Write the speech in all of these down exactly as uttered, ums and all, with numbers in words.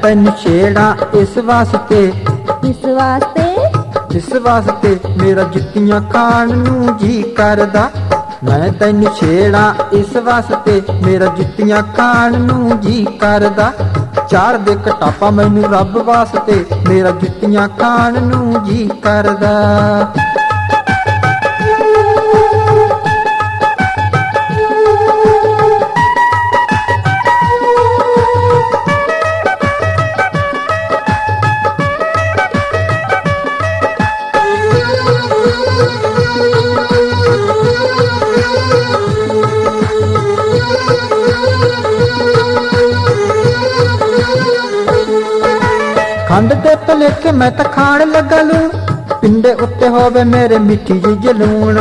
तैनू छेड़ा इस वास्ते, इस वास्ते इस वास्ते मेरा जुत्तियां खाण नू जी करदा। मैं तैनू छेड़ा इस वास्ते मेरा जुत्तियां खाण नू जी करदा। चार दे कटापा मैनू रब वास्ते मेरा जुत्तियां खाण नू जी करदा। खंड दे भलेखे मैं तां खाण लगा लूण, पिंडे उत्ते होवे मेरे मिठी जी जलूण।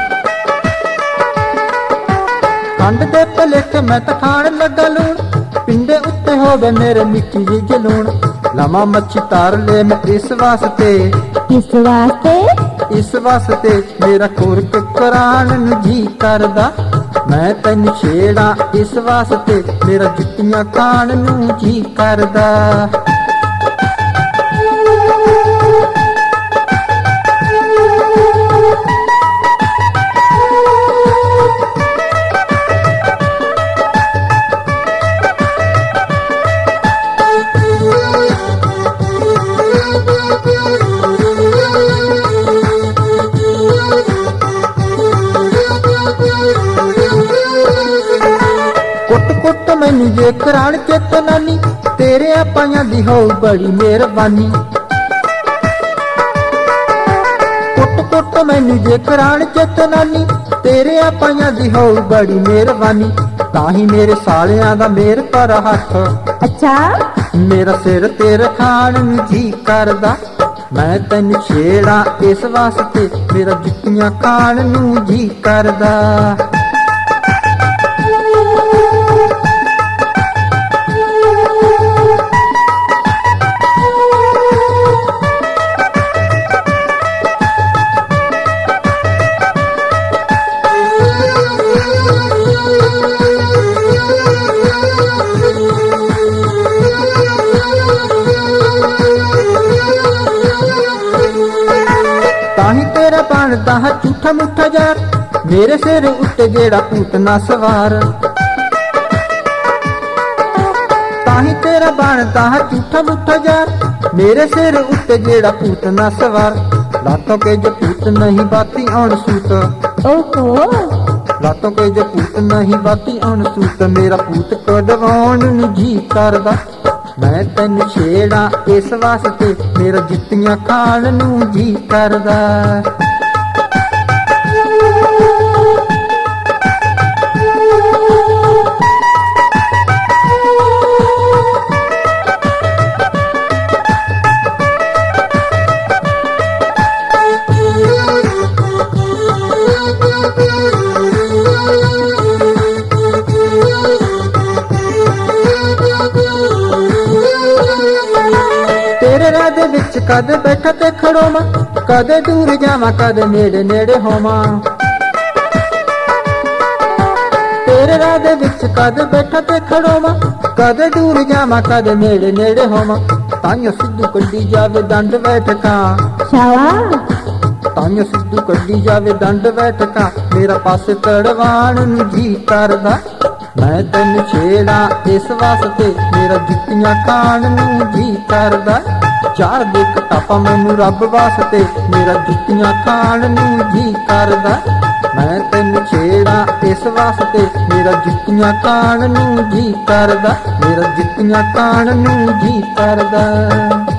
खंड दे भलेखे मैं तां खाण लगा लूण, पिंडे उत्ते होवे मेरे मिठी जी जलूण। लमा मच्छी तार ले मैं इस वास्ते, इस वास्ते इस वास्ते मेरा खुरक कराण नू जी करदा। मैं तैनू छेड़ा इस वास्ते मेरा जुत्तियां खाण नू जी करदा। कुट कुट मैनू जे कराण चित नानी, तेरे पाइयां दी हो बड़ी मेहरबानी। कुट कुट मैनू जे कराण चित नानी, तेरे पाइयां दी हो बड़ी मेहरबानी। ताही मेरे सालियां दा मेर पर हथ, अच्छा मेरा सिर ते रखाण नू जी करदा। मैं तैनू छेड़ा इस वास्ते मेरा जुत्तियां खाण नू जी करदा। ताही तेरा बनदा है झूठा मुठा जार, मेरे सिर उत्ते जेड़ा भूत ना सवार। ताही तेरा बनदा है झूठा मुठा जार, मेरे सिर उत्ते जेड़ा भूत ना सवार। लातों के जो भूत नहीं बाती आन सूत, ओहो लातों के जो भूत नहीं बाती आन सूत। मेरा भूत कढवाउण नू जी करदा। मैं तैनू छेड़ा इस वास्ते मेरा जुत्तियां खाण नू जी करदा। तेरे राह दे विच कद बैठा ते खड़ोवां, कदे दूर जावां कदे नेड़े नेड़े होवां। तेरे राह दे विच कद बैठा ते खड़ोवां, कदे दूर जावां कदे नेड़े नेड़े होवां। ताइयों सिद्धू कड्डी जावे दंड बैठका, शाबाश ताइयों सिद्धू कड्डी जावे दंड बैठका। मेरा पासे तड़वाण नू जी करदा। मैं तैनू छेड़ा इस वास्ते मेरा जुत्तियां खाण नू जी करदा। चार दे कटापा मैनू रब वास्ते मेरा जुत्तियां खाण नू जी करदा। मैं तैनू छेड़ा इस वास्ते मेरा जुत्तियां खाण नू जी करदा। मेरा जुत्तियां खाण नू जी करदा।